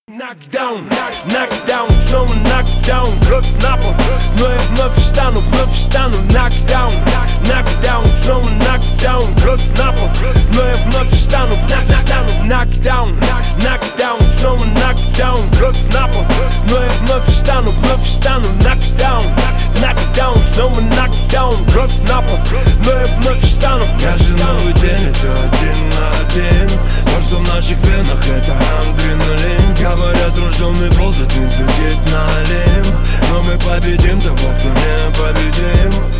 Нокдаун, нокдаун, снова нокдаун, кровь на пол, но я вновь встану, нокдаун, нокдаун, снова нокдаун, кровь на пол, но я вновь встану, нокдаун, нокдаун, снова нокдаун, кровь на пол, но я вновь встану, нокдаун, нокдаун, снова нокдаун, кровь на пол, но я вновь встану. Каждый новый день это один на один, то, что в наших венах это адреналин. Говорят, рожденный ползать не взлетит на Олимп, но мы победим того, кто не победим.